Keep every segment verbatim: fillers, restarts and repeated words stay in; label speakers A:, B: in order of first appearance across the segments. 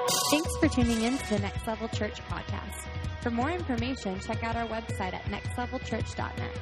A: Thanks for tuning in to the Next Level Church podcast. For more information, check out our website at next level church dot net.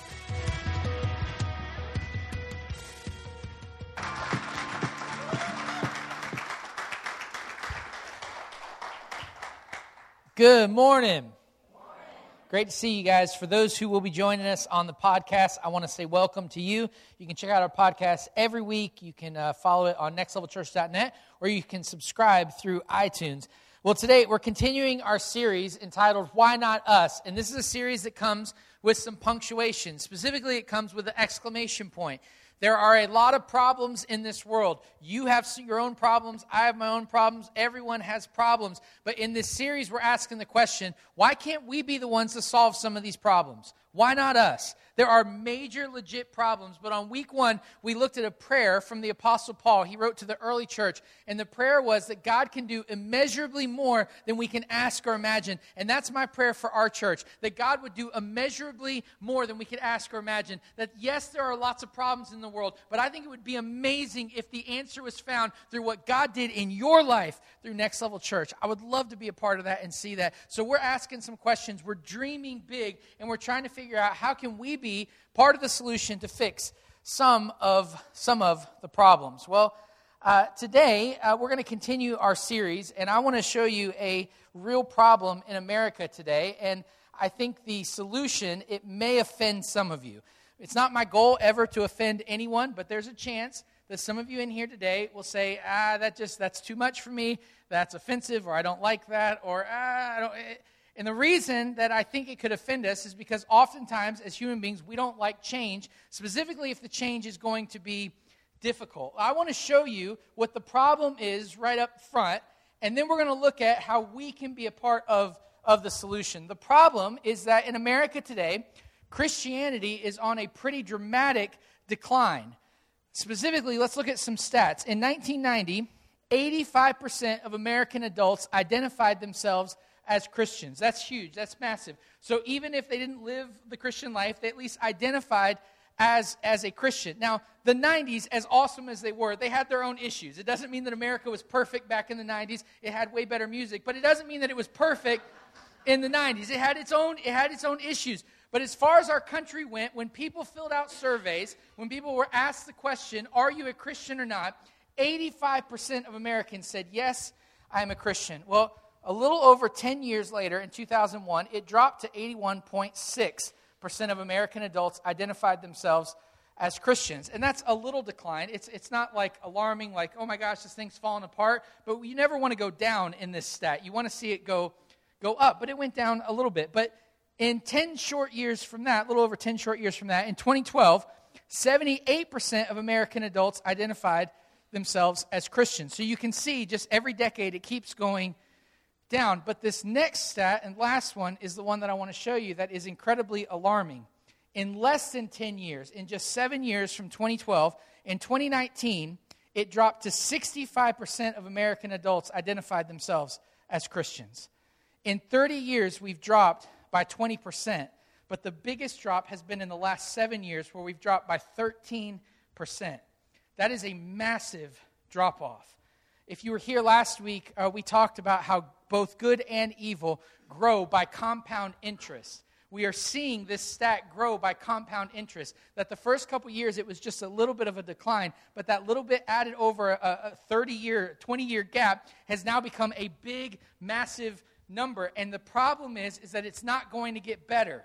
B: Good morning. Great to see you guys. For those who will be joining us on the podcast, I want to say welcome to you. You can check out our podcast every week. You can uh, follow it on next level church dot net, or you can subscribe through iTunes. Well, today we're continuing our series entitled, Why Not Us? And this is a series that comes with some punctuation. Specifically, it comes with an exclamation point. There are a lot of problems in this world. You have your own problems. I have my own problems. Everyone has problems. But in this series, we're asking the question, why can't we be the ones to solve some of these problems? Why not us? There are major, legit problems. But on week one, we looked at a prayer from the Apostle Paul. He wrote to the early church. And the prayer was that God can do immeasurably more than we can ask or imagine. And that's my prayer for our church, that God would do immeasurably more than we could ask or imagine. That yes, there are lots of problems in the world, but I think it would be amazing if the answer was found through what God did in your life through Next Level Church. I would love to be a part of that and see that. So we're asking some questions. We're dreaming big, and we're trying to figure out how can we be part of the solution to fix some of some of the problems. Well, uh, today uh, we're going to continue our series, and I want to show you a real problem in America today, and I think the solution, it may offend some of you. It's not my goal ever to offend anyone, but there's a chance that some of you in here today will say, ah, that just that's too much for me, that's offensive, or I don't like that, or ah, I don't. It, And the reason that I think it could offend us is because oftentimes as human beings, we don't like change, specifically if the change is going to be difficult. I want to show you what the problem is right up front, and then we're going to look at how we can be a part of, of the solution. The problem is that in America today, Christianity is on a pretty dramatic decline. Specifically, let's look at some stats. In nineteen ninety, eighty-five percent of American adults identified themselves as Christians. That's huge. That's massive. So even if they didn't live the Christian life, they at least identified as, as a Christian. Now, the nineties, as awesome as they were, they had their own issues. It doesn't mean that America was perfect back in the nineties. It had way better music, but it doesn't mean that it was perfect in the nineties. It had its own, it had its own issues. But as far as our country went, when people filled out surveys, when people were asked the question, are you a Christian or not, eighty-five percent of Americans said, yes, I am a Christian. Well, a little over ten years later, in two thousand one, it dropped to eighty-one point six percent of American adults identified themselves as Christians. And that's a little decline. It's it's not like alarming, like, oh my gosh, this thing's falling apart. But you never want to go down in this stat. You want to see it go, go up. But it went down a little bit. But in ten short years from that, a little over ten short years from that, in twenty twelve, seventy-eight percent of American adults identified themselves as Christians. So you can see just every decade it keeps going down. But this next stat and last one is the one that I want to show you that is incredibly alarming. In less than ten years, in just seven years from twenty twelve, in twenty nineteen, it dropped to sixty-five percent of American adults identified themselves as Christians. In thirty years, we've dropped by twenty percent. But the biggest drop has been in the last seven years where we've dropped by thirteen percent. That is a massive drop-off. If you were here last week, uh, we talked about how both good and evil grow by compound interest. We are seeing this stat grow by compound interest. That the first couple years, it was just a little bit of a decline, but that little bit added over a thirty-year, twenty-year gap has now become a big, massive number. And the problem is, is that it's not going to get better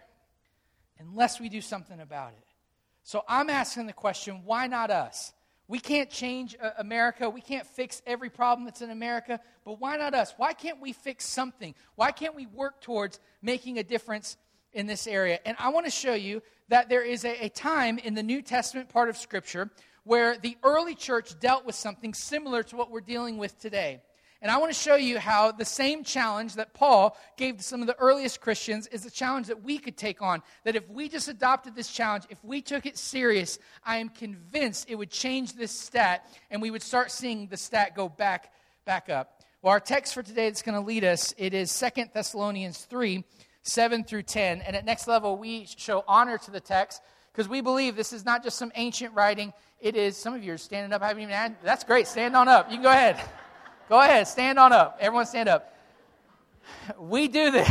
B: unless we do something about it. So I'm asking the question, why not us? We can't change uh, America. We can't fix every problem that's in America. But why not us? Why can't we fix something? Why can't we work towards making a difference in this area? And I want to show you that there is a, a time in the New Testament part of Scripture where the early church dealt with something similar to what we're dealing with today. And I want to show you how the same challenge that Paul gave to some of the earliest Christians is the challenge that we could take on. That if we just adopted this challenge, if we took it serious, I am convinced it would change this stat and we would start seeing the stat go back, back up. Well, our text for today that's going to lead us, it is Second Thessalonians three, seven through ten. And at Next Level, we show honor to the text because we believe this is not just some ancient writing. It is, some of you are standing up, haven't even had, that's great, stand on up. You can go ahead. Go ahead, stand on up. Everyone stand up. We do this.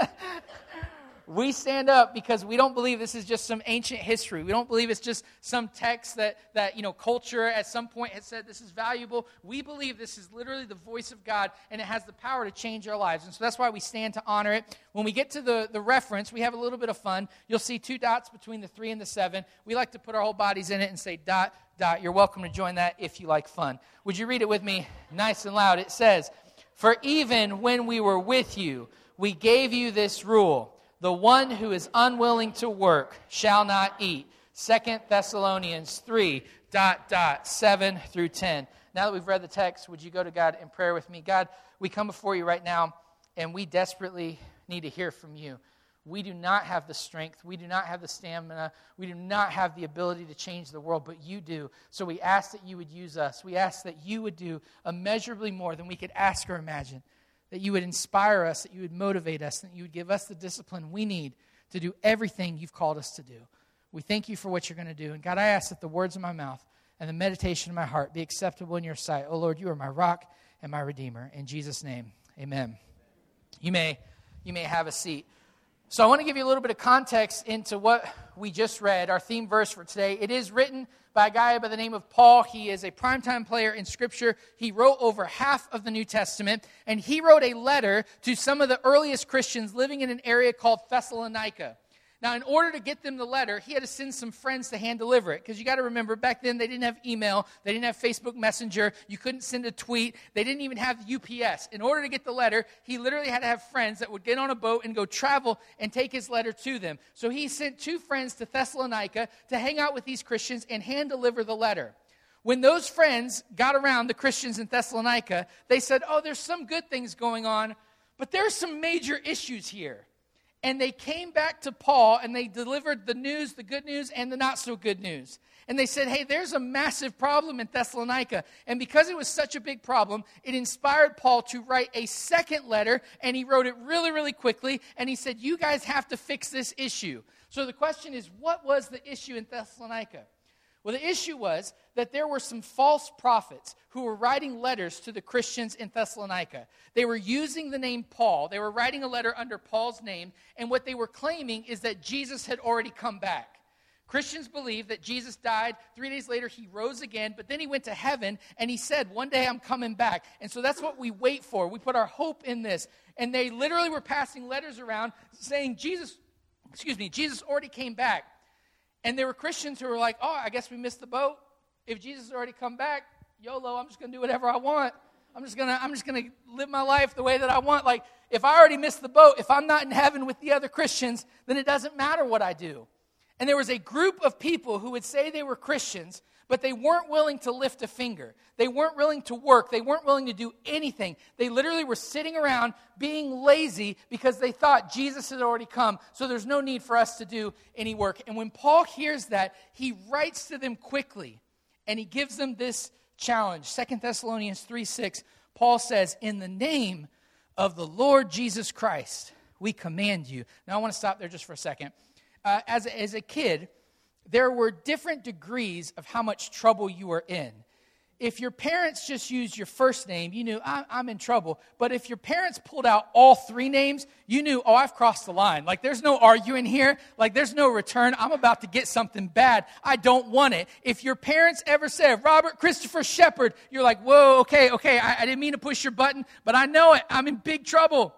B: We stand up because we don't believe this is just some ancient history. We don't believe it's just some text that, that you know, culture at some point has said this is valuable. We believe this is literally the voice of God, and it has the power to change our lives. And so that's why we stand to honor it. When we get to the, the reference, we have a little bit of fun. You'll see two dots between the three and the seven. We like to put our whole bodies in it and say dot, dot. You're welcome to join that if you like fun. Would you read it with me nice and loud? It says, "For even when we were with you, we gave you this rule. The one who is unwilling to work shall not eat." Second Thessalonians three, dot, dot, seven through ten. Now that we've read the text, would you go to God in prayer with me? God, we come before you right now, and we desperately need to hear from you. We do not have the strength. We do not have the stamina. We do not have the ability to change the world, but you do. So we ask that you would use us. We ask that you would do immeasurably more than we could ask or imagine. That you would inspire us, that you would motivate us, that you would give us the discipline we need to do everything you've called us to do. We thank you for what you're going to do. And God, I ask that the words of my mouth and the meditation of my heart be acceptable in your sight. Oh Lord, you are my rock and my redeemer. In Jesus' name, amen. You may, you may have a seat. So I want to give you a little bit of context into what we just read, our theme verse for today. It is written by a guy by the name of Paul. He is a primetime player in Scripture. He wrote over half of the New Testament, and he wrote a letter to some of the earliest Christians living in an area called Thessalonica. Now, in order to get them the letter, he had to send some friends to hand deliver it. Because you got to remember, back then, they didn't have email. They didn't have Facebook Messenger. You couldn't send a tweet. They didn't even have U P S. In order to get the letter, he literally had to have friends that would get on a boat and go travel and take his letter to them. So he sent two friends to Thessalonica to hang out with these Christians and hand deliver the letter. When those friends got around the Christians in Thessalonica, they said, oh, there's some good things going on, but there's some major issues here. And they came back to Paul, and they delivered the news, the good news, and the not-so-good news. And they said, hey, there's a massive problem in Thessalonica. And because it was such a big problem, it inspired Paul to write a second letter, and he wrote it really, really quickly. And he said, you guys have to fix this issue. So the question is, what was the issue in Thessalonica? Well, the issue was that there were some false prophets who were writing letters to the Christians in Thessalonica. They were using the name Paul. They were writing a letter under Paul's name, and what they were claiming is that Jesus had already come back. Christians believe that Jesus died. Three days later, he rose again, but then he went to heaven, and he said, one day I'm coming back. And so that's what we wait for. We put our hope in this. And they literally were passing letters around saying, Jesus, excuse me, Jesus already came back. And there were Christians who were like, oh, I guess we missed the boat. If Jesus has already come back, YOLO, I'm just going to do whatever I want. I'm just going to I'm just going to live my life the way that I want. Like, if I already missed the boat, if I'm not in heaven with the other Christians, then it doesn't matter what I do. And there was a group of people who would say they were Christians, but they weren't willing to lift a finger. They weren't willing to work. They weren't willing to do anything. They literally were sitting around being lazy because they thought Jesus had already come, so there's no need for us to do any work. And when Paul hears that, he writes to them quickly, and he gives them this challenge. Second Thessalonians three six, Paul says, in the name of the Lord Jesus Christ, we command you. Now, I want to stop there just for a second. Uh, as, a, as a kid, there were different degrees of how much trouble you were in. If your parents just used your first name, you knew, I'm, I'm in trouble. But if your parents pulled out all three names, you knew, oh, I've crossed the line. Like, there's no arguing here. Like, there's no return. I'm about to get something bad. I don't want it. If your parents ever said, Robert Christopher Shepard, you're like, whoa, okay, okay, I, I didn't mean to push your button, but I know it. I'm in big trouble.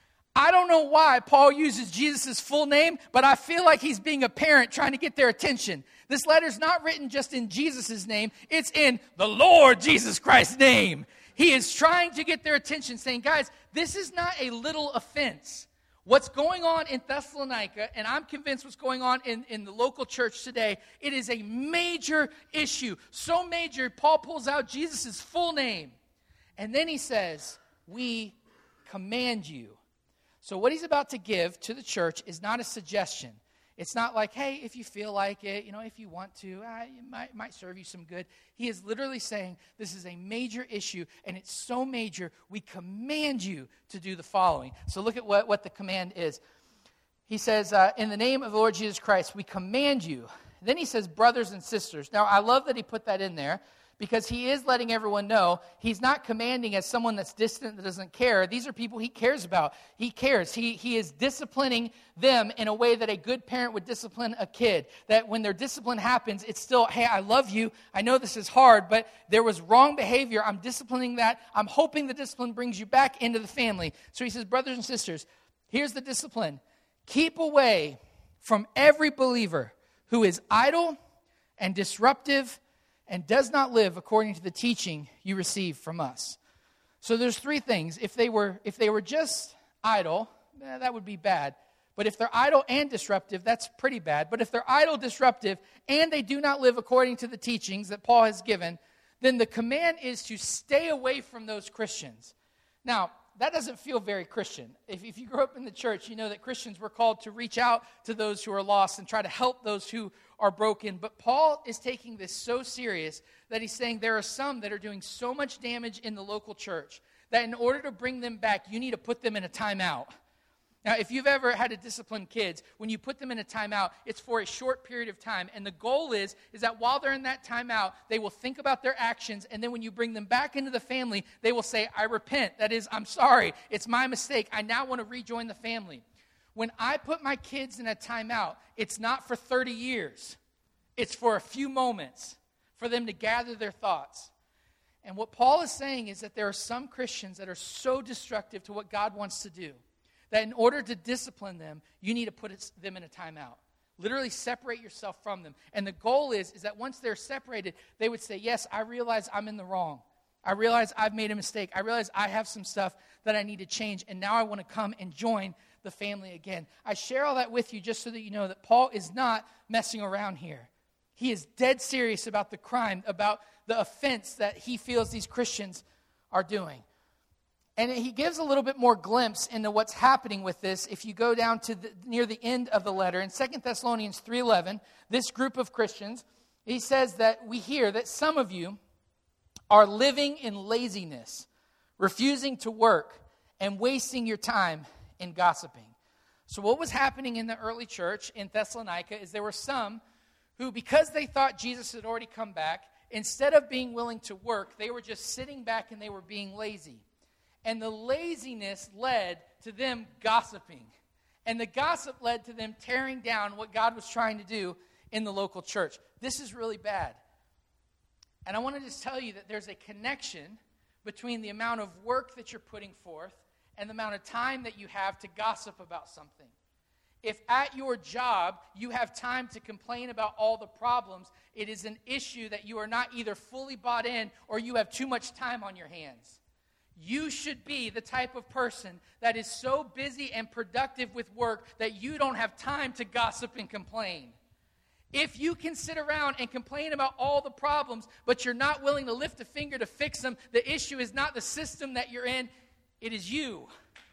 B: I don't know why Paul uses Jesus' full name, but I feel like he's being a parent trying to get their attention. This letter's not written just in Jesus' name. It's in the Lord Jesus Christ's name. He is trying to get their attention, saying, guys, this is not a little offense. What's going on in Thessalonica, and I'm convinced what's going on in, in the local church today, it is a major issue. So major, Paul pulls out Jesus' full name. And then he says, we command you. So what he's about to give to the church is not a suggestion. It's not like, hey, if you feel like it, you know, if you want to, uh, it might, might serve you some good. He is literally saying this is a major issue, and it's so major, we command you to do the following. So look at what, what the command is. He says, uh, in the name of the Lord Jesus Christ, we command you. Then he says, brothers and sisters. Now, I love that he put that in there, because he is letting everyone know he's not commanding as someone that's distant that doesn't care. These are people he cares about. He cares. He, he is disciplining them in a way that a good parent would discipline a kid. That when their discipline happens, it's still, hey, I love you. I know this is hard, but there was wrong behavior. I'm disciplining that. I'm hoping the discipline brings you back into the family. So he says, brothers and sisters, here's the discipline. Keep away from every believer who is idle and disruptive and does not live according to the teaching you receive from us. So there's three things. If they were if they were just idle, eh, that would be bad. But if they're idle and disruptive, that's pretty bad. But if they're idle, disruptive, and they do not live according to the teachings that Paul has given, then the command is to stay away from those Christians. Now, that doesn't feel very Christian. If, if you grew up in the church, you know that Christians were called to reach out to those who are lost and try to help those who are broken. But Paul is taking this so serious that he's saying there are some that are doing so much damage in the local church that in order to bring them back, you need to put them in a timeout. Now, if you've ever had to discipline kids, when you put them in a timeout, it's for a short period of time. And the goal is, is that while they're in that timeout, they will think about their actions. And then when you bring them back into the family, they will say, I repent. That is, I'm sorry. It's my mistake. I now want to rejoin the family. When I put my kids in a timeout, it's not for thirty years. It's for a few moments for them to gather their thoughts. And what Paul is saying is that there are some Christians that are so destructive to what God wants to do that in order to discipline them, you need to put them in a timeout. Literally separate yourself from them. And the goal is, is that once they're separated, they would say, yes, I realize I'm in the wrong. I realize I've made a mistake. I realize I have some stuff that I need to change. And now I want to come and join the family again. I share all that with you just so that you know that Paul is not messing around here. He is dead serious about the crime, about the offense that he feels these Christians are doing. And he gives a little bit more glimpse into what's happening with this. If you go down to the, near the end of the letter, in Second Thessalonians three eleven, this group of Christians, he says that we hear that some of you are living in laziness, refusing to work, and wasting your time in gossiping. So what was happening in the early church in Thessalonica is there were some who, because they thought Jesus had already come back, instead of being willing to work, they were just sitting back and they were being lazy. And the laziness led to them gossiping. And the gossip led to them tearing down what God was trying to do in the local church. This is really bad. And I want to just tell you that there's a connection between the amount of work that you're putting forth and the amount of time that you have to gossip about something. If at your job you have time to complain about all the problems, it is an issue that you are not either fully bought in or you have too much time on your hands. You should be the type of person that is so busy and productive with work that you don't have time to gossip and complain. If you can sit around and complain about all the problems, but you're not willing to lift a finger to fix them, the issue is not the system that you're in, it is you.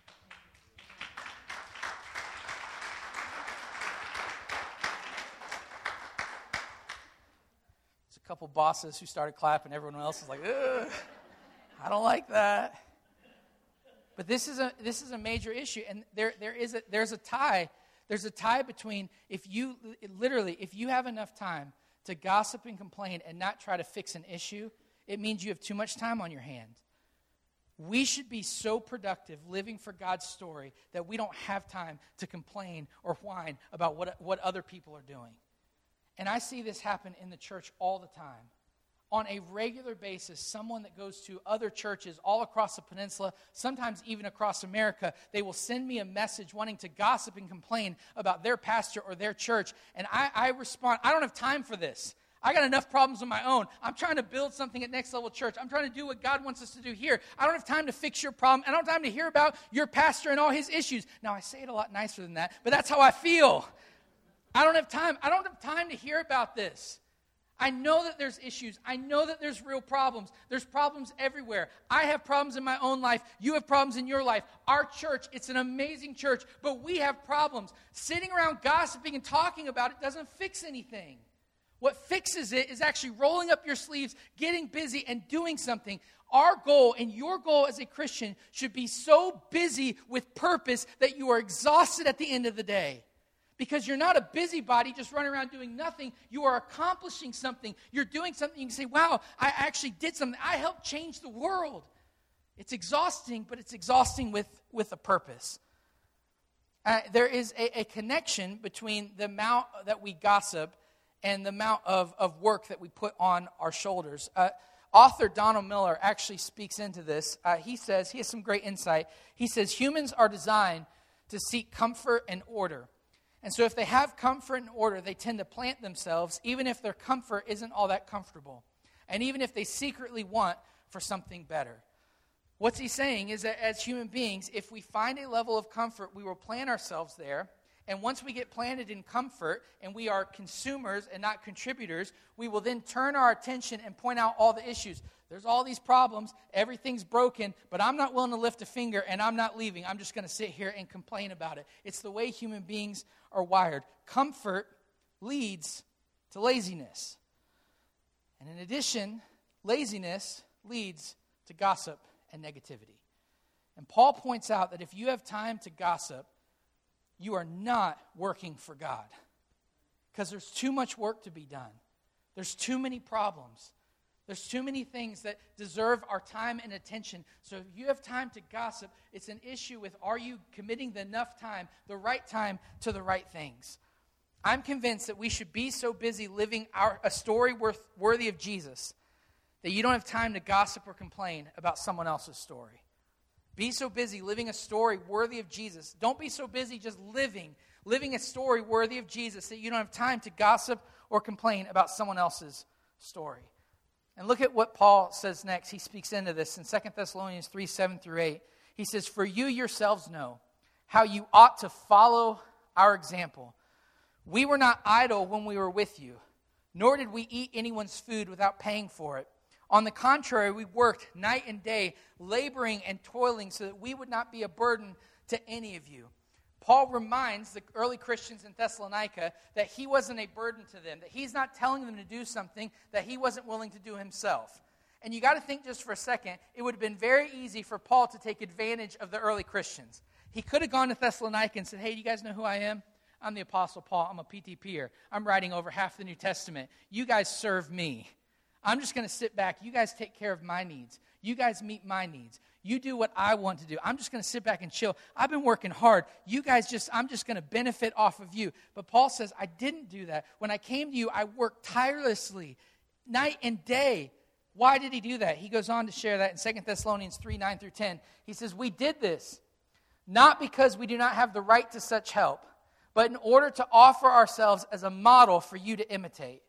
B: There's a couple bosses who started clapping, everyone else is like, ugh. I don't like that. But this is a this is a major issue, and there there is a there's a tie. There's a tie between if you literally if you have enough time to gossip and complain and not try to fix an issue, it means you have too much time on your hands. We should be so productive living for God's story that we don't have time to complain or whine about what what other people are doing. And I see this happen in the church all the time. On a regular basis, someone that goes to other churches all across the peninsula, sometimes even across America, they will send me a message wanting to gossip and complain about their pastor or their church. And I, I respond, I don't have time for this. I got enough problems of my own. I'm trying to build something at Next Level Church. I'm trying to do what God wants us to do here. I don't have time to fix your problem. I don't have time to hear about your pastor and all his issues. Now, I say it a lot nicer than that, but that's how I feel. I don't have time. I don't have time to hear about this. I know that there's issues. I know that there's real problems. There's problems everywhere. I have problems in my own life. You have problems in your life. Our church, it's an amazing church, but we have problems. Sitting around gossiping and talking about it doesn't fix anything. What fixes it is actually rolling up your sleeves, getting busy, and doing something. Our goal and your goal as a Christian should be so busy with purpose that you are exhausted at the end of the day. Because you're not a busybody just running around doing nothing. You are accomplishing something. You're doing something. You can say, wow, I actually did something. I helped change the world. It's exhausting, but it's exhausting with, with a purpose. Uh, there is a, a connection between the amount that we gossip and the amount of, of work that we put on our shoulders. Uh, author Donald Miller actually speaks into this. Uh, he says, he has some great insight. He says, humans are designed to seek comfort and order. And so if they have comfort and order, they tend to plant themselves, even if their comfort isn't all that comfortable. And even if they secretly want for something better. What's he saying is that as human beings, if we find a level of comfort, we will plant ourselves there. And once we get planted in comfort and we are consumers and not contributors, we will then turn our attention and point out all the issues. There's all these problems, everything's broken, but I'm not willing to lift a finger and I'm not leaving. I'm just going to sit here and complain about it. It's the way human beings are wired. Comfort leads to laziness. And in addition, laziness leads to gossip and negativity. And Paul points out that if you have time to gossip, you are not working for God. Because there's too much work to be done. There's too many problems. There's too many things that deserve our time and attention. So if you have time to gossip, it's an issue with, are you committing the enough time, the right time, to the right things? I'm convinced that we should be so busy living our, a story worth, worthy of Jesus that you don't have time to gossip or complain about someone else's story. Be so busy living a story worthy of Jesus. Don't be so busy just living, living a story worthy of Jesus that you don't have time to gossip or complain about someone else's story. And look at what Paul says next. He speaks into this in Second Thessalonians three, seven through eight. He says, for you yourselves know how you ought to follow our example. We were not idle when we were with you, nor did we eat anyone's food without paying for it. On the contrary, we worked night and day, laboring and toiling so that we would not be a burden to any of you. Paul reminds the early Christians in Thessalonica that he wasn't a burden to them, that he's not telling them to do something that he wasn't willing to do himself. And you got to think just for a second, it would have been very easy for Paul to take advantage of the early Christians. He could have gone to Thessalonica and said, hey, do you guys know who I am? I'm the Apostle Paul. I'm a P T P-er. I'm writing over half the New Testament. You guys serve me. I'm just going to sit back. You guys take care of my needs. You guys meet my needs. You do what I want to do. I'm just going to sit back and chill. I've been working hard. You guys just, I'm just going to benefit off of you. But Paul says, I didn't do that. When I came to you, I worked tirelessly, night and day. Why did he do that? He goes on to share that in Second Thessalonians three, nine through ten. He says, we did this, not because we do not have the right to such help, but in order to offer ourselves as a model for you to imitate.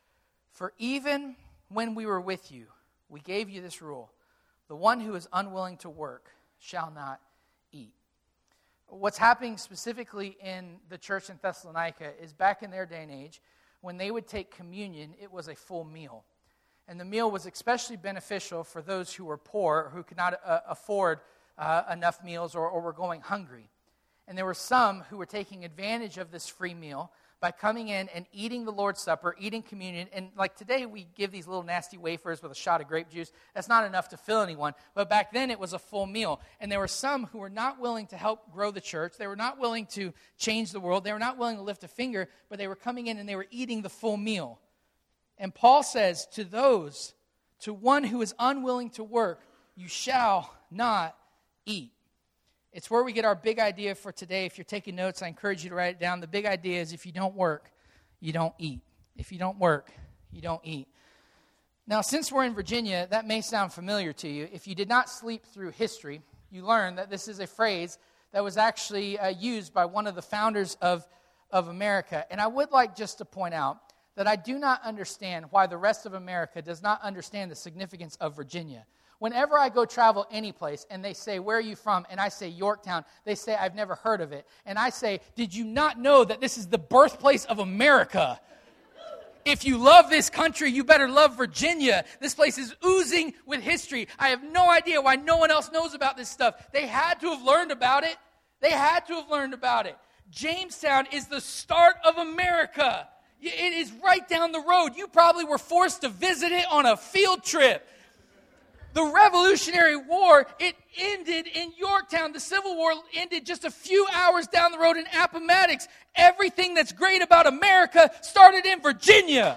B: For even when we were with you, we gave you this rule. The one who is unwilling to work shall not eat. What's happening specifically in the church in Thessalonica is back in their day and age, when they would take communion, it was a full meal. And the meal was especially beneficial for those who were poor, who could not uh, afford uh, enough meals or, or were going hungry. And there were some who were taking advantage of this free meal by coming in and eating the Lord's Supper, eating communion. And like today, we give these little nasty wafers with a shot of grape juice. That's not enough to fill anyone. But back then, it was a full meal. And there were some who were not willing to help grow the church. They were not willing to change the world. They were not willing to lift a finger, but they were coming in and they were eating the full meal. And Paul says, to those, to one who is unwilling to work, you shall not eat. It's where we get our big idea for today. If you're taking notes, I encourage you to write it down. The big idea is if you don't work, you don't eat. If you don't work, you don't eat. Now, since we're in Virginia, that may sound familiar to you. If you did not sleep through history, you learn that this is a phrase that was actually uh, used by one of the founders of, of America. And I would like just to point out that I do not understand why the rest of America does not understand the significance of Virginia. Whenever I go travel any place and they say, where are you from? And I say, Yorktown. They say, I've never heard of it. And I say, did you not know that this is the birthplace of America? If you love this country, you better love Virginia. This place is oozing with history. I have no idea why no one else knows about this stuff. They had to have learned about it. They had to have learned about it. Jamestown is the start of America. It is right down the road. You probably were forced to visit it on a field trip. The Revolutionary War, it ended in Yorktown. The Civil War ended just a few hours down the road in Appomattox. Everything that's great about America started in Virginia.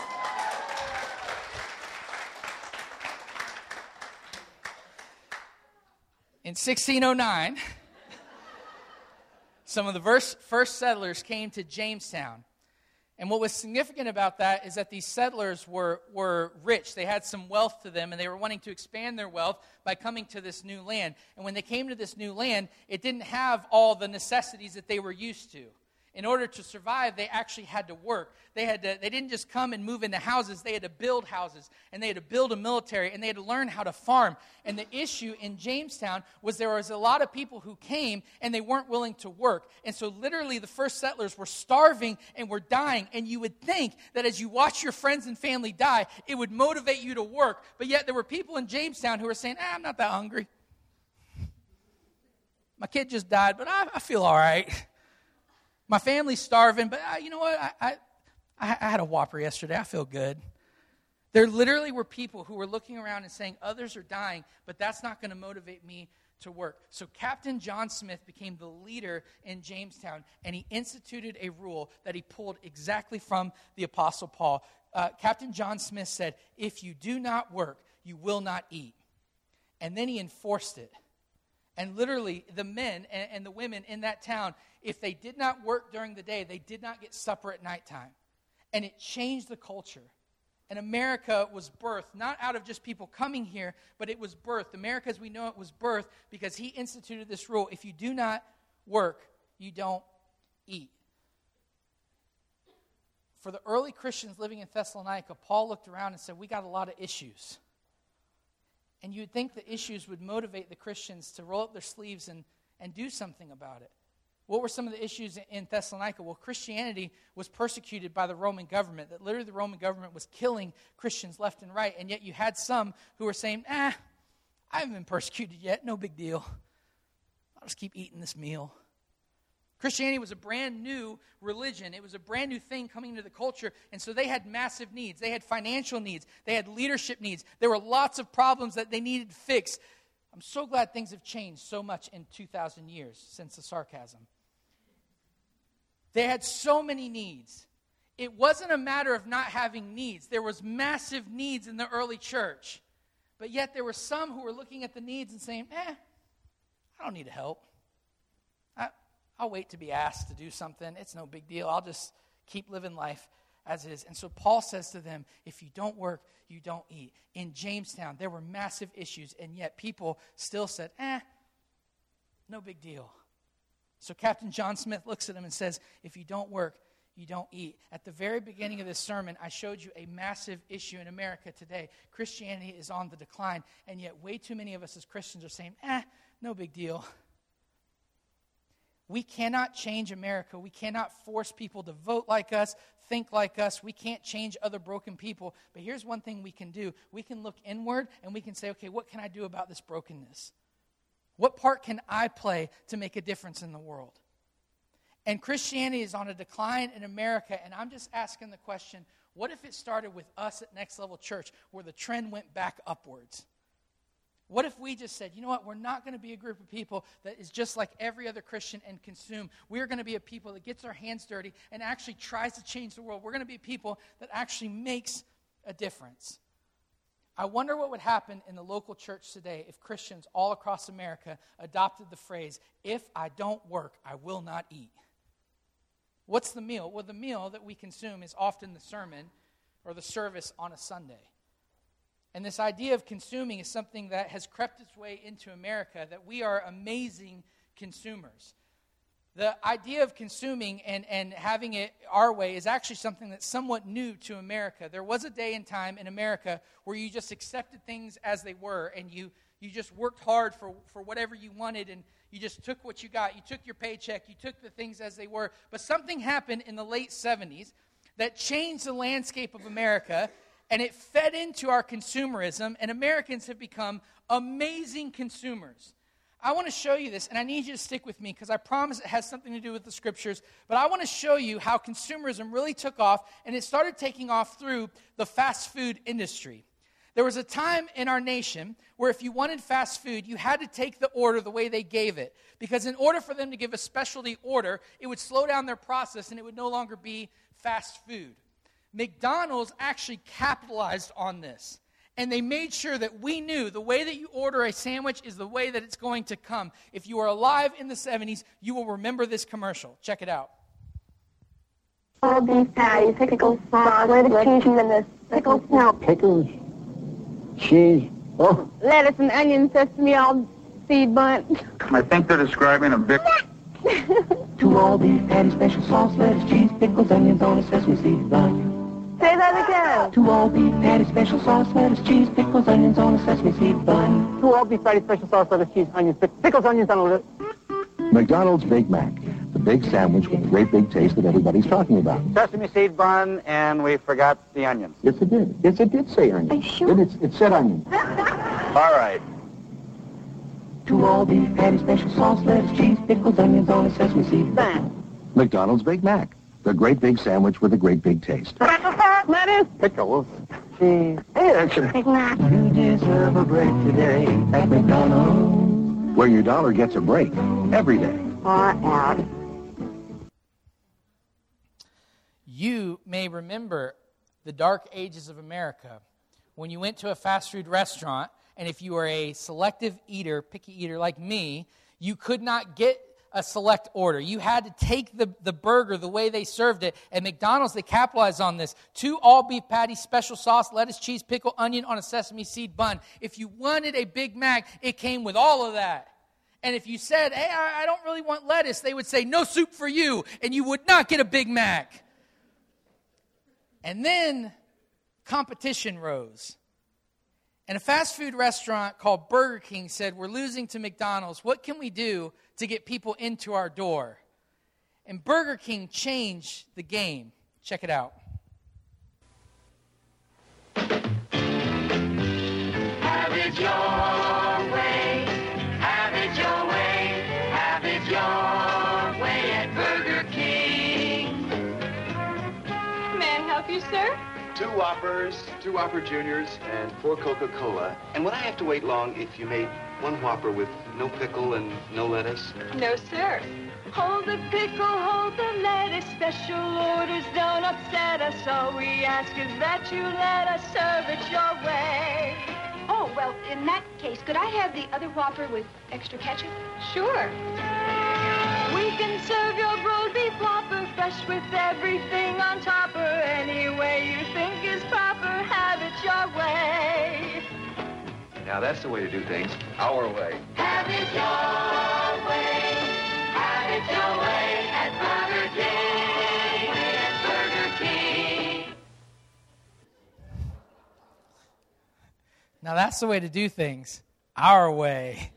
B: In sixteen oh nine, some of the first, first settlers came to Jamestown. And what was significant about that is that these settlers were, were rich. They had some wealth to them, and they were wanting to expand their wealth by coming to this new land. And when they came to this new land, it didn't have all the necessities that they were used to. In order to survive, they actually had to work. They had to, they didn't just come and move into houses. They had to build houses, and they had to build a military, and they had to learn how to farm. And the issue in Jamestown was there was a lot of people who came, and they weren't willing to work. And so literally the first settlers were starving and were dying. And you would think that as you watch your friends and family die, it would motivate you to work. But yet there were people in Jamestown who were saying, ah, I'm not that hungry. My kid just died, but I, I feel all right. My family's starving, but uh, you know what? I, I I had a Whopper yesterday. I feel good. There literally were people who were looking around and saying, others are dying, but that's not going to motivate me to work. So Captain John Smith became the leader in Jamestown, and he instituted a rule that he pulled exactly from the Apostle Paul. Uh, Captain John Smith said, if you do not work, you will not eat. And then he enforced it. And literally, the men and, and the women in that town, if they did not work during the day, they did not get supper at nighttime. And it changed the culture. And America was birthed, not out of just people coming here, but it was birthed. America, as we know it, was birthed because he instituted this rule. If you do not work, you don't eat. For the early Christians living in Thessalonica, Paul looked around and said, we got a lot of issues. And you'd think the issues would motivate the Christians to roll up their sleeves and, and do something about it. What were some of the issues in Thessalonica? Well, Christianity was persecuted by the Roman government. That literally the Roman government was killing Christians left and right. And yet you had some who were saying, ah, I haven't been persecuted yet. No big deal. I'll just keep eating this meal. Christianity was a brand new religion. It was a brand new thing coming into the culture. And so they had massive needs. They had financial needs. They had leadership needs. There were lots of problems that they needed to fix. I'm so glad things have changed so much in two thousand years since the sarcasm. They had so many needs. It wasn't a matter of not having needs. There was massive needs in the early church. But yet there were some who were looking at the needs and saying, eh, I don't need help. I, I'll wait to be asked to do something. It's no big deal. I'll just keep living life as is. And so Paul says to them, if you don't work, you don't eat. In Jamestown, there were massive issues, and yet people still said, eh, no big deal. So Captain John Smith looks at him and says, if you don't work, you don't eat. At the very beginning of this sermon, I showed you a massive issue in America today. Christianity is on the decline, and yet way too many of us as Christians are saying, eh, no big deal. We cannot change America. We cannot force people to vote like us, think like us. We can't change other broken people. But here's one thing we can do. We can look inward and we can say, okay, what can I do about this brokenness? What part can I play to make a difference in the world? And Christianity is on a decline in America, and I'm just asking the question, what if it started with us at Next Level Church where the trend went back upwards? What if we just said, you know what, we're not going to be a group of people that is just like every other Christian and consume. We're going to be a people that gets our hands dirty and actually tries to change the world. We're going to be people that actually makes a difference. I wonder what would happen in the local church today if Christians all across America adopted the phrase, if I don't work, I will not eat. What's the meal? Well, the meal that we consume is often the sermon or the service on a Sunday. And this idea of consuming is something that has crept its way into America, that we are amazing consumers. The idea of consuming and, and having it our way is actually something that's somewhat new to America. There was a day and time in America where you just accepted things as they were, and you, you just worked hard for, for whatever you wanted, and you just took what you got. You took your paycheck. You took the things as they were. But something happened in the late seventies that changed the landscape of America, and it fed into our consumerism, and Americans have become amazing consumers. I want to show you this, and I need you to stick with me because I promise it has something to do with the scriptures, but I want to show you how consumerism really took off, and it started taking off through the fast food industry. There was a time in our nation where if you wanted fast food, you had to take the order the way they gave it. Because in order for them to give a specialty order, it would slow down their process and it would no longer be fast food. McDonald's actually capitalized on this. And they made sure that we knew the way that you order a sandwich is the way that it's going to come. If you are alive in the seventies, you will remember this commercial. Check it out.
C: All beef patty, pickles, sauce, lettuce, cheese, and the pickles, no.
D: Pickles, cheese, oh.
C: Lettuce and onion, sesame, all seed bun.
E: I think they're describing a big...
D: Two all beef patty, special sauce, lettuce, cheese, pickles, onions on a sesame seed bun.
C: Say that again.
D: Two all beef patty, special sauce, lettuce, cheese, pickles, onions on a sesame seed bun.
F: Two all beef patty, special sauce, lettuce, cheese, onions, pickles, onions on a...
G: McDonald's Big Mac, the big sandwich with the great big taste that everybody's talking about.
E: Sesame seed bun, and we forgot the onions.
G: Yes, it did. Yes, it did say onion.
C: Are you sure?
G: It, it, it said onion.
E: All right.
D: Two all beef patty, special sauce, lettuce, cheese, pickles, onions on a sesame seed bun.
G: McDonald's Big Mac, the great big sandwich with a great big taste.
C: Lettuce,
F: Pickles,
C: cheese,
F: hey, that's a...
C: Big Mac.
D: You deserve a break today at McDonald's.
G: Where your dollar gets a break every day.
C: Far out.
B: You may remember the dark ages of America when you went to a fast food restaurant, and if you were a selective eater, picky eater like me, you could not get a select order. You had to take the, the burger the way they served it. At McDonald's, they capitalized on this. Two all-beef patties, special sauce, lettuce, cheese, pickle, onion on a sesame seed bun. If you wanted a Big Mac, it came with all of that. And if you said, hey, I, I don't really want lettuce, they would say, no soup for you, and you would not get a Big Mac. And then competition rose. And a fast food restaurant called Burger King said, we're losing to McDonald's. What can we do to get people into our door? And Burger King changed the game. Check it out.
H: Have it your way. Have it your way. Have it your way at Burger King.
C: May I help you, sir?
I: Two Whoppers, two Whopper Juniors, and four Coca-Cola. And would I have to wait long if you made one Whopper with no pickle and no lettuce?
C: No, sir.
J: Hold the pickle, hold the lettuce. Special orders don't upset us. All we ask is that you let us serve it your way.
K: Oh, well, in that case, could I have the other Whopper with extra ketchup?
J: Sure. We can serve your rolled beef Whopper fresh with everything on topper. Any way you think is proper, have it your way.
I: Now, that's the way to do things. Our way.
H: Have it your way. Have it your way at Burger King. At Burger King.
B: Now, that's the way to do things. Our way.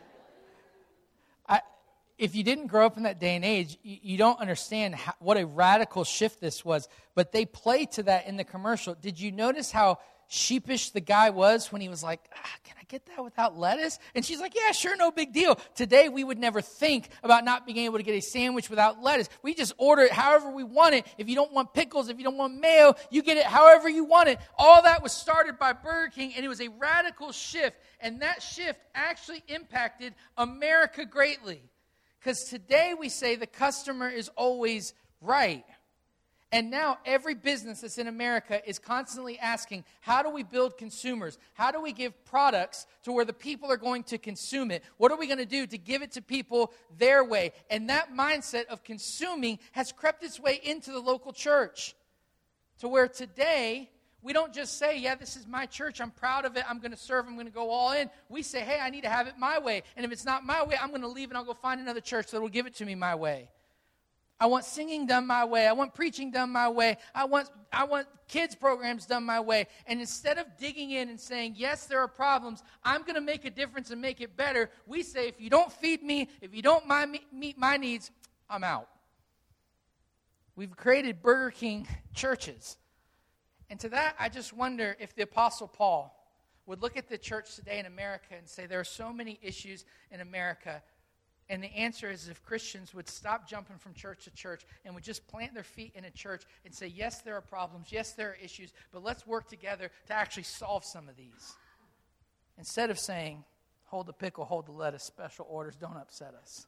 B: I, if you didn't grow up in that day and age, you, you don't understand how, what a radical shift this was. But they play to that in the commercial. Did you notice how sheepish the guy was when he was like, ah, can I get that without lettuce? And she's like, yeah, sure, no big deal. Today, we would never think about not being able to get a sandwich without lettuce. We just order it however we want it. If you don't want pickles, if you don't want mayo, you get it however you want it. All that was started by Burger King, and it was a radical shift. And that shift actually impacted America greatly. Because today we say the customer is always right. And now every business that's in America is constantly asking, how do we build consumers? How do we give products to where the people are going to consume it? What are we going to do to give it to people their way? And that mindset of consuming has crept its way into the local church. To where today, we don't just say, yeah, this is my church, I'm proud of it, I'm going to serve, I'm going to go all in. We say, hey, I need to have it my way. And if it's not my way, I'm going to leave and I'll go find another church that will give it to me my way. I want singing done my way. I want preaching done my way. I want I want kids programs done my way. And instead of digging in and saying, yes, there are problems, I'm going to make a difference and make it better, we say, if you don't feed me, if you don't my, meet my needs, I'm out. We've created Burger King churches. And to that, I just wonder if the Apostle Paul would look at the church today in America and say, there are so many issues in America. And the answer is if Christians would stop jumping from church to church and would just plant their feet in a church and say, yes, there are problems, yes, there are issues, but let's work together to actually solve some of these. Instead of saying, hold the pickle, hold the lettuce, special orders, don't upset us.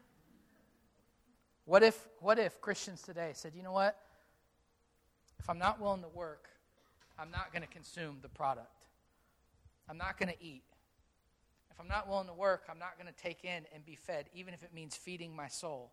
B: What if, what if Christians today said, you know what? If I'm not willing to work, I'm not going to consume the product. I'm not going to eat. If I'm not willing to work, I'm not going to take in and be fed, even if it means feeding my soul.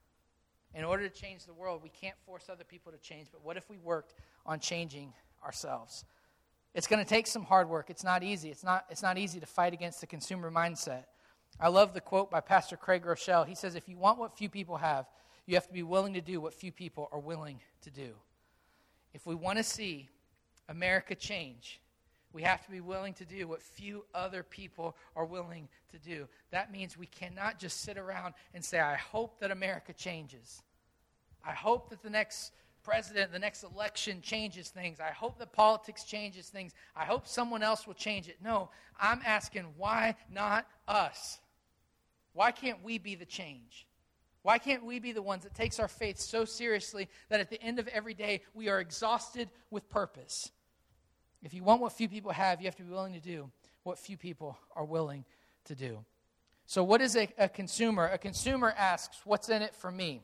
B: In order to change the world, we can't force other people to change, but what if we worked on changing ourselves? It's going to take some hard work. It's not easy. It's not, it's not easy to fight against the consumer mindset. I love the quote by Pastor Craig Rochelle. He says, if you want what few people have, you have to be willing to do what few people are willing to do. If we want to see America change, we have to be willing to do what few other people are willing to do. That means we cannot just sit around and say, I hope that America changes. I hope that the next president, the next election changes things. I hope that politics changes things. I hope someone else will change it. No, I'm asking, why not us? Why can't we be the change? Why can't we be the ones that takes our faith so seriously that at the end of every day we are exhausted with purpose? If you want what few people have, you have to be willing to do what few people are willing to do. So what is a, a consumer? A consumer asks, what's in it for me?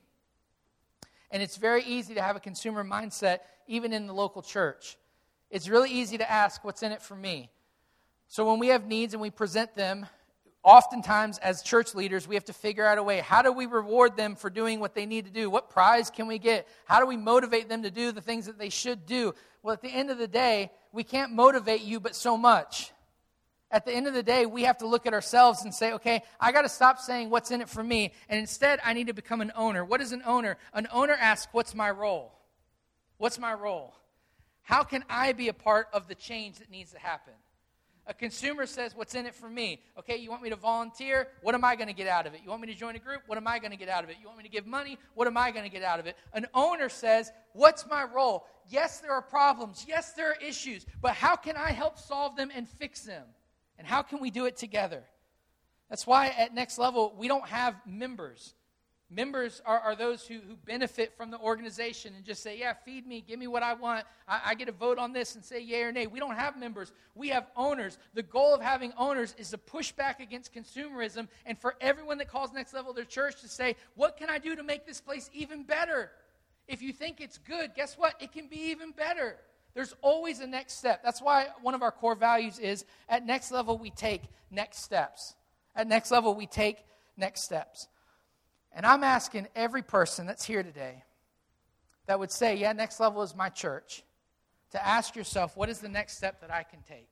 B: And it's very easy to have a consumer mindset, even in the local church. It's really easy to ask, what's in it for me? So when we have needs and we present them, oftentimes as church leaders, we have to figure out a way. How do we reward them for doing what they need to do? What prize can we get? How do we motivate them to do the things that they should do? Well, at the end of the day, we can't motivate you but so much. At the end of the day, we have to look at ourselves and say, okay, I got to stop saying what's in it for me, and instead I need to become an owner. What is an owner? An owner asks, what's my role? What's my role? How can I be a part of the change that needs to happen? A consumer says, what's in it for me? Okay, you want me to volunteer? What am I going to get out of it? You want me to join a group? What am I going to get out of it? You want me to give money? What am I going to get out of it? An owner says, what's my role? Yes, there are problems. Yes, there are issues. But how can I help solve them and fix them? And how can we do it together? That's why at Next Level, we don't have members. Members are, are those who, who benefit from the organization and just say, yeah, feed me, give me what I want. I, I get to vote on this and say yay or nay. We don't have members. We have owners. The goal of having owners is to push back against consumerism and for everyone that calls Next Level their church to say, what can I do to make this place even better? If you think it's good, guess what? It can be even better. There's always a next step. That's why one of our core values is at Next Level we take next steps. At Next Level we take next steps. And I'm asking every person that's here today that would say, yeah, Next Level is my church, to ask yourself, what is the next step that I can take?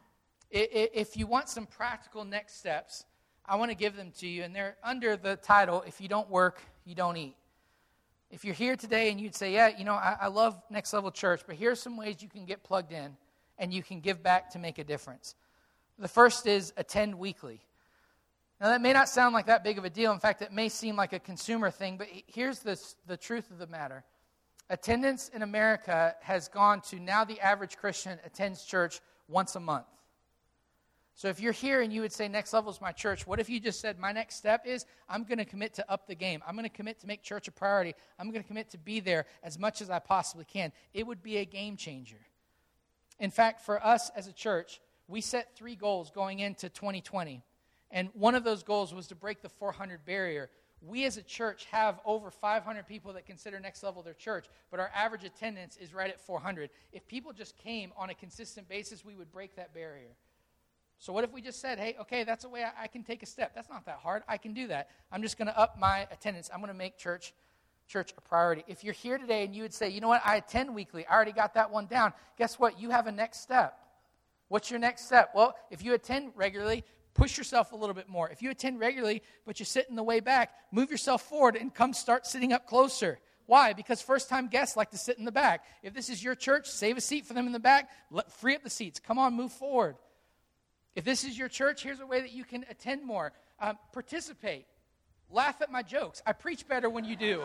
B: If you want some practical next steps, I want to give them to you. And they're under the title, If You Don't Work, You Don't Eat. If you're here today and you'd say, yeah, you know, I, I love Next Level Church, but here's some ways you can get plugged in and you can give back to make a difference. The first is attend weekly. Now, that may not sound like that big of a deal. In fact, it may seem like a consumer thing, but here's the, the truth of the matter. Attendance in America has gone to now the average Christian attends church once a month. So if you're here and you would say, Next Level is my church, what if you just said, my next step is I'm going to commit to up the game. I'm going to commit to make church a priority. I'm going to commit to be there as much as I possibly can. It would be a game changer. In fact, for us as a church, we set three goals going into twenty twenty. And one of those goals was to break the four hundred barrier. We as a church have over five hundred people that consider Next Level their church, but our average attendance is right at four hundred. If people just came on a consistent basis, we would break that barrier. So what if we just said, hey, okay, that's a way I, I can take a step. That's not that hard. I can do that. I'm just going to up my attendance. I'm going to make church church a priority. If you're here today and you would say, you know what, I attend weekly. I already got that one down. Guess what? You have a next step. What's your next step? Well, if you attend regularly, push yourself a little bit more. If you attend regularly, but you sit in the way back, move yourself forward and come start sitting up closer. Why? Because first-time guests like to sit in the back. If this is your church, save a seat for them in the back. Let, free up the seats. Come on, move forward. If this is your church, here's a way that you can attend more. Um, participate. Laugh at my jokes. I preach better when you do.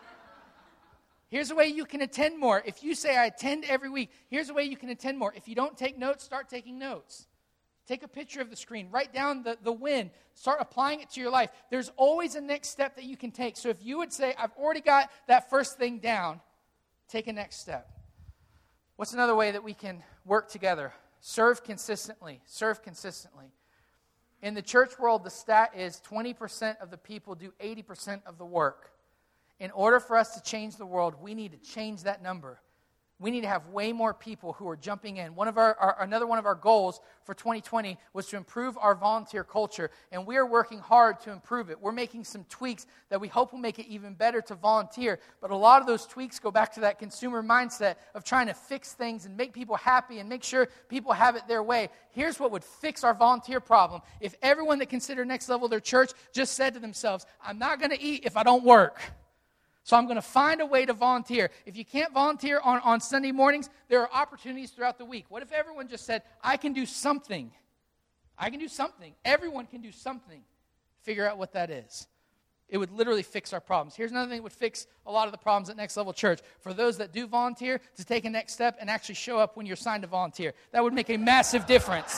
B: Here's a way you can attend more. If you say, I attend every week, here's a way you can attend more. If you don't take notes, start taking notes. Take a picture of the screen. Write down the, the win. Start applying it to your life. There's always a next step that you can take. So if you would say, I've already got that first thing down, take a next step. What's another way that we can work together? Serve consistently. Serve consistently. In the church world, the stat is twenty percent of the people do eighty percent of the work. In order for us to change the world, we need to change that number. We need to have way more people who are jumping in. One of our, our another one of our goals for twenty twenty was to improve our volunteer culture, and we are working hard to improve it. We're making some tweaks that we hope will make it even better to volunteer, but a lot of those tweaks go back to that consumer mindset of trying to fix things and make people happy and make sure people have it their way. Here's what would fix our volunteer problem. If everyone that considered Next Level their church just said to themselves, I'm not going to eat if I don't work. So I'm going to find a way to volunteer. If you can't volunteer on, on Sunday mornings, there are opportunities throughout the week. What if everyone just said, I can do something? I can do something. Everyone can do something. Figure out what that is. It would literally fix our problems. Here's another thing that would fix a lot of the problems at Next Level Church. For those that do volunteer, to take a next step and actually show up when you're assigned to volunteer. That would make a massive difference.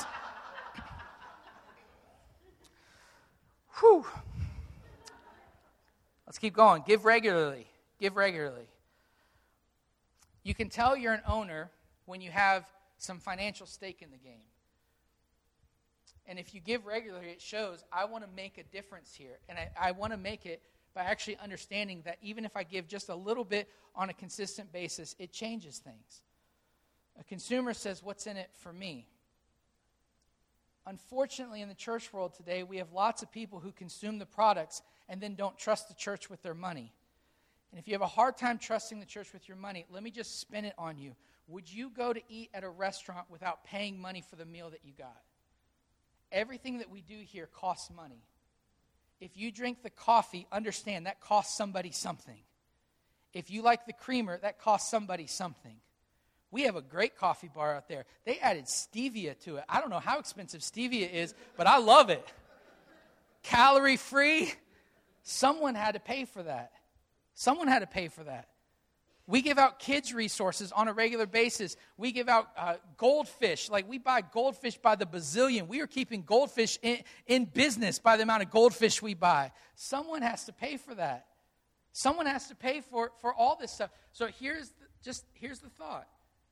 B: Whew. Let's keep going. Give regularly. Give regularly. You can tell you're an owner when you have some financial stake in the game. And if you give regularly, it shows, I want to make a difference here. And I, I want to make it by actually understanding that even if I give just a little bit on a consistent basis, it changes things. A consumer says, what's in it for me? Unfortunately, in the church world today, we have lots of people who consume the products and then don't trust the church with their money. And if you have a hard time trusting the church with your money, let me just spin it on you. Would you go to eat at a restaurant without paying money for the meal that you got? Everything that we do here costs money. If you drink the coffee, understand that costs somebody something. If you like the creamer, that costs somebody something. We have a great coffee bar out there. They added stevia to it. I don't know how expensive stevia is, but I love it. Calorie free. Someone had to pay for that. Someone had to pay for that. We give out kids resources on a regular basis. We give out uh, goldfish. Like we buy goldfish by the bazillion. We are keeping goldfish in, in business by the amount of goldfish we buy. Someone has to pay for that. Someone has to pay for, for all this stuff. So here's the, just here's the thought.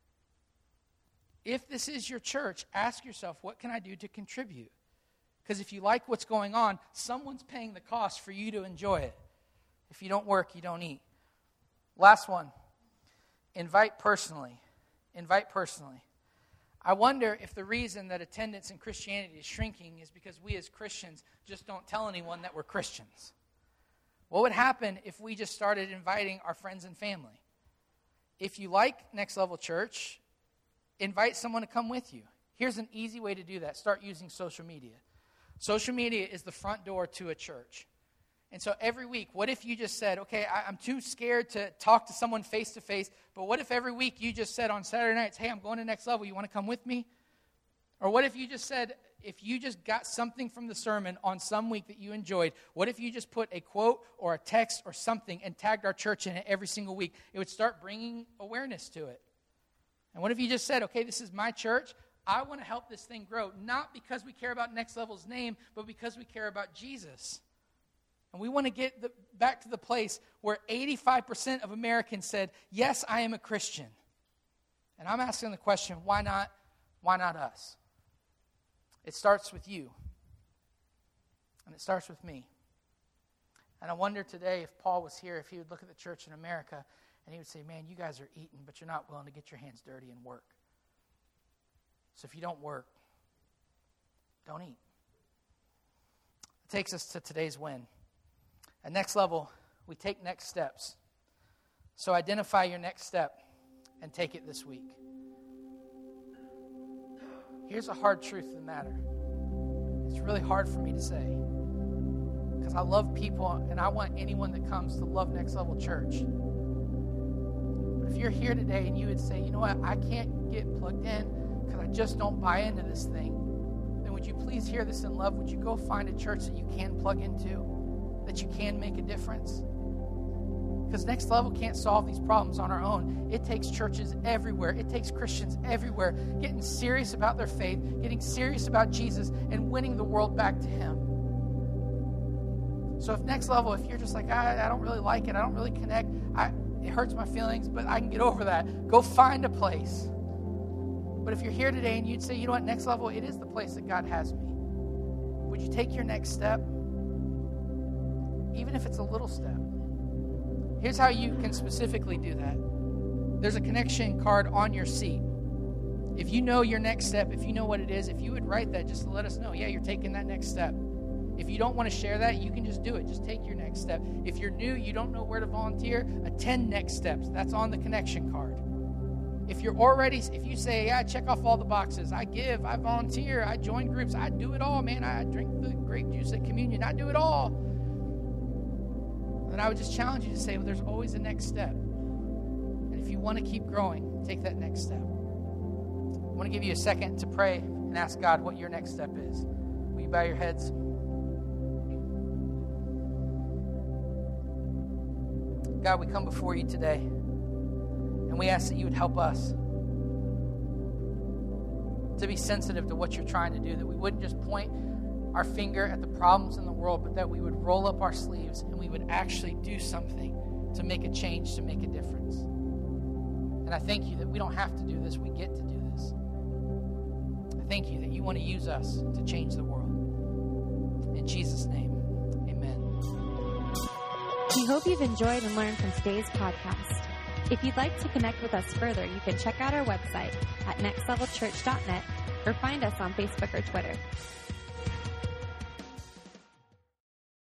B: If this is your church, ask yourself, what can I do to contribute? Because if you like what's going on, someone's paying the cost for you to enjoy it. If you don't work, you don't eat. Last one. Invite personally. Invite personally. I wonder if the reason that attendance in Christianity is shrinking is because we as Christians just don't tell anyone that we're Christians. What would happen if we just started inviting our friends and family? If you like Next Level Church, invite someone to come with you. Here's an easy way to do that. Start using social media. Social media is the front door to a church. And so every week, what if you just said, okay, I, I'm too scared to talk to someone face-to-face, but what if every week you just said on Saturday nights, hey, I'm going to Next Level, you want to come with me? Or what if you just said, if you just got something from the sermon on some week that you enjoyed, what if you just put a quote or a text or something and tagged our church in it every single week? It would start bringing awareness to it. And what if you just said, okay, this is my church, I want to help this thing grow, not because we care about Next Level's name, but because we care about Jesus. And we want to get the, back to the place where eighty-five percent of Americans said, yes, I am a Christian. And I'm asking the question, why not, why not us? It starts with you. And it starts with me. And I wonder today if Paul was here, if he would look at the church in America and he would say, man, you guys are eating, but you're not willing to get your hands dirty and work. So if you don't work, don't eat. It takes us to today's win. At Next Level, we take next steps. So identify your next step and take it this week. Here's a hard truth of the matter. It's really hard for me to say because I love people and I want anyone that comes to love Next Level Church. But if you're here today and you would say, you know what, I can't get plugged in because I just don't buy into this thing, then would you please hear this in love? Would you go find a church that you can plug into, that you can make a difference? Because Because Next Level can't solve these problems on our own. It takes churches everywhere. It takes Christians everywhere getting serious about their faith, getting serious about Jesus, and winning the world back to him. So if Next Level, if you're just like, I, I don't really like it, I don't really connect, I, it hurts my feelings, but I can get over that, go find a place. But if you're here today and you'd say, you know what, Next Level, it is the place that God has me. Would you take your next step? Even if it's a little step. Here's how you can specifically do that. There's a connection card on your seat. If you know your next step, if you know what it is, if you would write that just to let us know, yeah, you're taking that next step. If you don't want to share that, you can just do it. Just take your next step. If you're new, you don't know where to volunteer, attend Next Steps. That's on the connection card. If you're already, if you say, yeah, I check off all the boxes, I give, I volunteer, I join groups, I do it all, man. I drink the grape juice at communion, I do it all. Then I would just challenge you to say, well, there's always a next step. And if you want to keep growing, take that next step. I want to give you a second to pray and ask God what your next step is. Will you bow your heads? God, we come before you today, and we ask that you would help us to be sensitive to what you're trying to do, that we wouldn't just point our finger at the problems in the world, but that we would roll up our sleeves and we would actually do something to make a change, to make a difference. And I thank you that we don't have to do this, we get to do this. I thank you that you want to use us to change the world. In Jesus' name, amen.
A: We hope you've enjoyed and learned from today's podcast. If you'd like to connect with us further, you can check out our website at next level church dot net or find us on Facebook or Twitter.